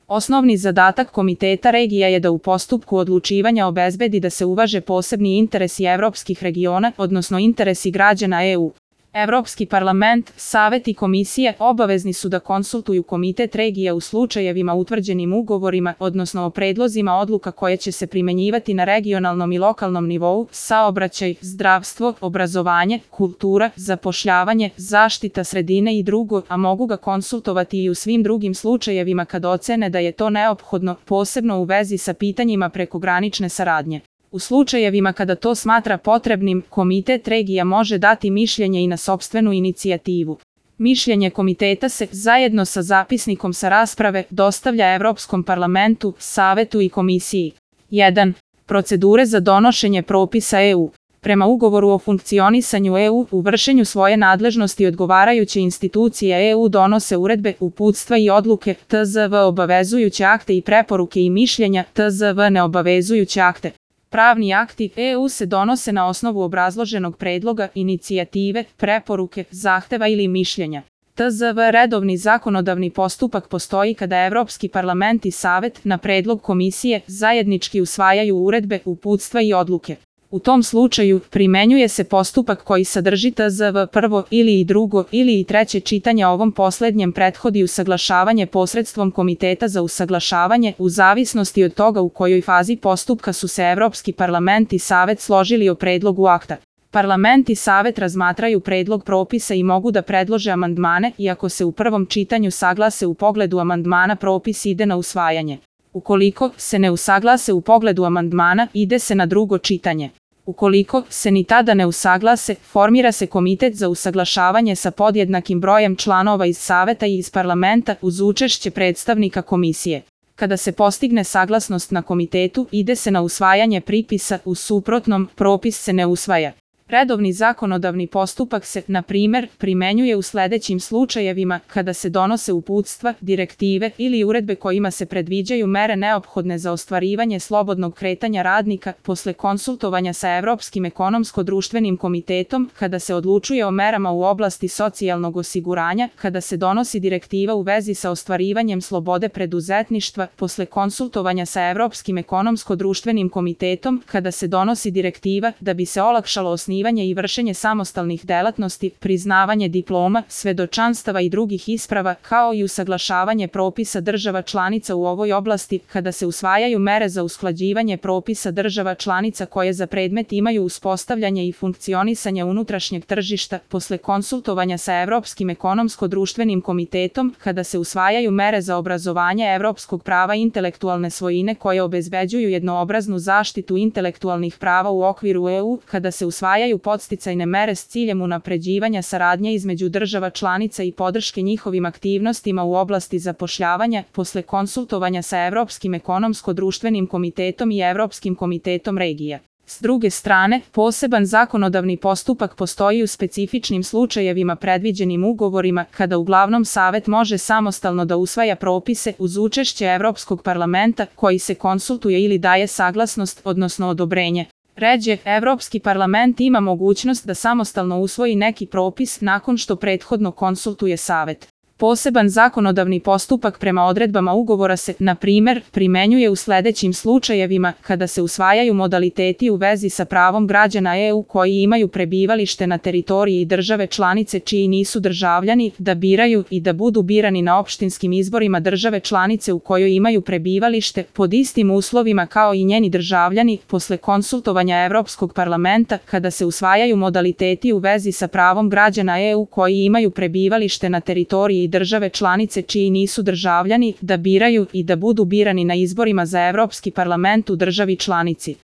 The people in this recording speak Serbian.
Osnovni zadatak Komiteta regija je da u postupku odlučivanja obezbedi da se uvaže posebni interesi evropskih regiona, odnosno interesi građana EU. Evropski parlament, Savet i Komisije obavezni su da konsultuju Komitet regija u slučajevima utvrđenim ugovorima, odnosno o predlozima odluka koje će se primenjivati na regionalnom i lokalnom nivou, saobraćaj, zdravstvo, obrazovanje, kultura, zapošljavanje, zaštita sredine i drugo, a mogu ga konsultovati i u svim drugim slučajevima kad ocene da je to neophodno, posebno u vezi sa pitanjima prekogranične saradnje. U slučajevima kada to smatra potrebnim, Komitet regija može dati mišljenje i na sopstvenu inicijativu. Mišljenje komiteta se, zajedno sa zapisnikom sa rasprave, dostavlja Evropskom parlamentu, Savetu i Komisiji. 1. Procedure za donošenje propisa EU. Prema ugovoru o funkcionisanju EU, u vršenju svoje nadležnosti odgovarajuće institucije EU donose uredbe, uputstva i odluke, TZV obavezujuće akte i preporuke i mišljenja, TZV neobavezujuće akte. Pravni akti EU se donose na osnovu obrazloženog predloga, inicijative, preporuke, zahteva ili mišljenja. TZV redovni zakonodavni postupak postoji kada Evropski parlament i Savet, na predlog Komisije, zajednički usvajaju uredbe, uputstva i odluke. U tom slučaju, primenjuje se postupak koji sadrži TZV prvo ili i drugo ili i treće čitanje, ovom poslednjem prethodi usaglašavanje posredstvom Komiteta za usaglašavanje, u zavisnosti od toga u kojoj fazi postupka su se Evropski parlament i Savet složili o predlogu akta. Parlament i Savet razmatraju predlog propisa i mogu da predlože amandmane, i ako se u prvom čitanju saglase u pogledu amandmana, propis ide na usvajanje. Ukoliko se ne usaglase u pogledu amandmana, ide se na drugo čitanje. Ukoliko se ni tada ne usaglase, formira se komitet za usaglašavanje sa podjednakim brojem članova iz Saveta i iz Parlamenta uz učešće predstavnika Komisije. Kada se postigne saglasnost na komitetu, ide se na usvajanje pripisa, u suprotnom, propis se ne usvaja. Redovni zakonodavni postupak se, na primer, primenjuje u sledećim slučajevima kada se donose uputstva, direktive ili uredbe kojima se predviđaju mere neophodne za ostvarivanje slobodnog kretanja radnika, posle konsultovanja sa Evropskim ekonomsko-društvenim komitetom, kada se odlučuje o merama u oblasti socijalnog osiguranja, kada se donosi direktiva u vezi sa ostvarivanjem slobode preduzetništva, posle konsultovanja sa Evropskim ekonomsko-društvenim komitetom, kada se donosi direktiva da bi se olakšalo osnivanje i vršenje samostalnih delatnosti, priznavanje diploma, svedočanstava i drugih isprava, kao i usaglašavanje propisa država članica u ovoj oblasti, kada se usvajaju mere za usklađivanje propisa država članica koje za predmet imaju uspostavljanje i funkcionisanje unutrašnjeg tržišta, posle konsultovanja sa Evropskim ekonomsko-društvenim komitetom, kada se usvajaju mere za obrazovanje evropskog prava intelektualne svojine koje obezbeđuju jednoobraznu zaštitu intelektualnih prava u okviru EU, kada se usvajaju podsticajne mere s ciljem unapređivanja saradnje između država članica i podrške njihovim aktivnostima u oblasti zapošljavanja, posle konsultovanja sa Evropskim ekonomsko-društvenim komitetom i Evropskim komitetom regija. S druge strane, poseban zakonodavni postupak postoji u specifičnim slučajevima predviđenim ugovorima, kada uglavnom Savet može samostalno da usvaja propise uz učešće Evropskog parlamenta, koji se konsultuje ili daje saglasnost, odnosno odobrenje. Ređe, Evropski parlament ima mogućnost da samostalno usvoji neki propis nakon što prethodno konsultuje Savet. Poseban zakonodavni postupak prema odredbama ugovora se, na primer, primenjuje u sledećim slučajevima kada se usvajaju modaliteti u vezi sa pravom građana EU koji imaju prebivalište na teritoriji države članice čiji nisu državljani, da biraju i da budu birani na opštinskim izborima države članice u kojoj imaju prebivalište, pod istim uslovima kao i njeni državljani, posle konsultovanja Evropskog parlamenta, kada se usvajaju modaliteti u vezi sa pravom građana EU koji imaju prebivalište na teritoriji države članice čiji nisu državljani, da biraju i da budu birani na izborima za Evropski parlament u državi članici.